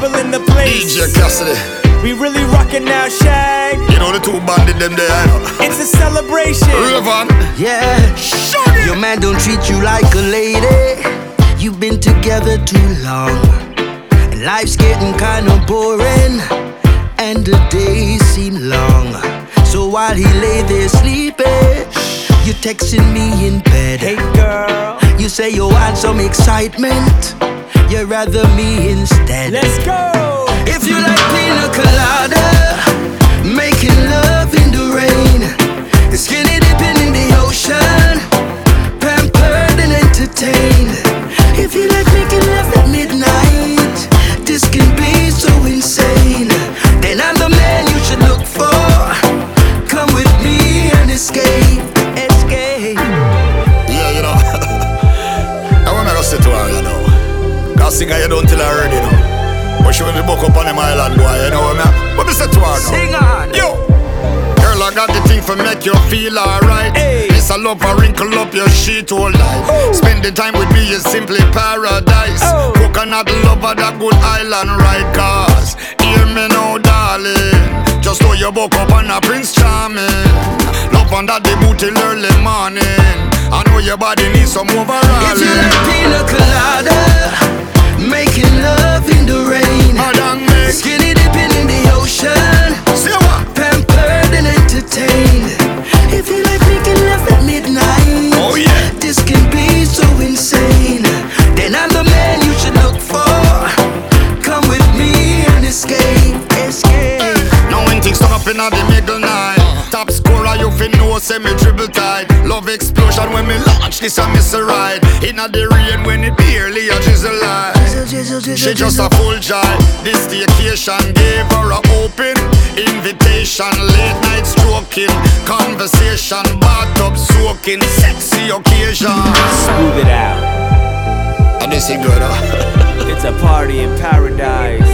people in the place. DJ Cassidy. We really rockin' now, Shag. You know the two bandit them there, I know. It's a celebration. Raven. Yeah, Shut your man don't treat you like a lady. You've been together too long, and life's getting kinda boring, and the days seem long. So while he lay there sleeping, you're texting me in bed. Hey girl, you say you want some excitement, you'd rather me instead. let's go. If you like pina colada, making love in the rain, skinny dipping in the ocean, pampered and entertained. If you like making love at midnight, this can be so insane. Then I'm the man you should look for. Come with me and escape, escape. Yeah, you know. I wanna go sit to her, you know. Cause singer you don't tell her already, you know. But she will book up on them island, boy, you know what I mean? But me say to her now. Sing on. Yo! Girl, I got the thing for make you feel alright. Hey. It's a love for wrinkle up your sheet all night. Oh. Spending time with me is simply paradise. Oh. Coconut lover, that good island ride. Cause, hear me now, darling. Just know you woke up on a Prince Charming. Love under the boot till early morning. I know your body needs some overall. If you like pina colada, making love in the rain, skinny dipping in the ocean, pampered and entertained. If you like making love at midnight, oh yeah, this can be so insane. Then I'm the man you should look for. Come with me and escape, escape. now when things turn up in the middle night, top scorer you fin know say me dribble tight. Love explosion when me launch this a miss a ride. Inna the rain when it barely a drizzle light. She just a full joy. This staycation gave her a open invitation. Late night stroking, conversation, bathtub soaking, sexy occasion. Smooth it out. And this is good, huh? It's a party in paradise.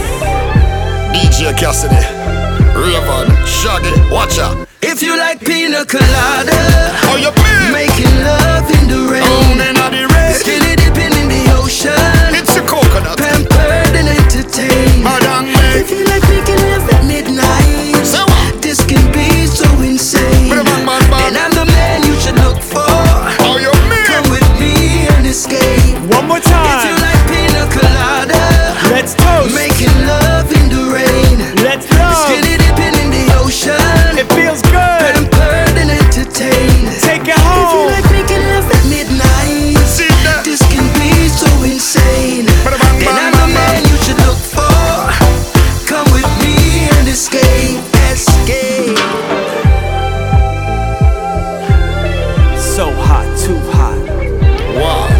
DJ Cassidy, Raven, Shaggy, watch out. If you like pina colada, Oh, you mean? making love in the rain, Oh, man, of the rain. skinny dipping in the ocean, It's a coconut. pampered and entertained. Madam, man. If you like making love at midnight, Say what? this can be so insane. Bada bang, bang, bang. And I'm the man you should look for. Oh, you mean? Come with me and escape. One more If you time. like pina colada, Let's toast. making love in the rain, Let's go. skinny dipping in the ocean, It feels good. pampered and entertained. Take it If you home. like making love at midnight, See that? this can be so insane. Bada bang, Then bang, I'm the bang, man bang. you should look for. Come with me and escape, escape. So hot, too hot. Wow.